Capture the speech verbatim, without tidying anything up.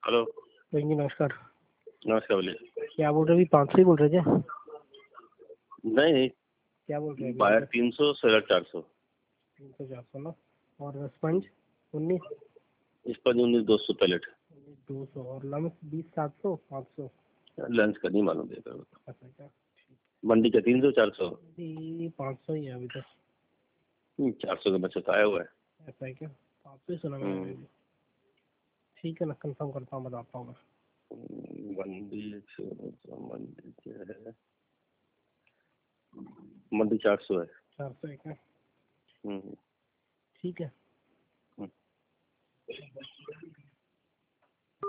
Hello जी नमस्कार। नमस्कार बोलिए। क्या बोल रहे, अभी पाँच सौ ही बोल रहे क्या? नहीं नहीं, क्या बोल रहे हैं बायर तीन सौ सोलह चार सौ तीन सौ चार सौ ना। और स्पंज उन्नीस इस पर उन्नीस दो सौ पैलेट। दो सौ और लम्स बीस सात सौ पाँच सौ। लंच का नहीं मालूम देगा। अच्छा क्या मंडी का तीन सौ चार सौ जी पाँच सौ ही है अभी तक। चार सौ का बचत आया हुआ है। ऐसा है क्या? पाँच सौ ही सुना मैंने भी। ठीक है ना, कंफर्म करता हूँ, बताता हूँ मैं। मंडी मंडी क्या है, मंडी चार सौ है। चार सौ है क्या? हम्म ठीक है। हम्म।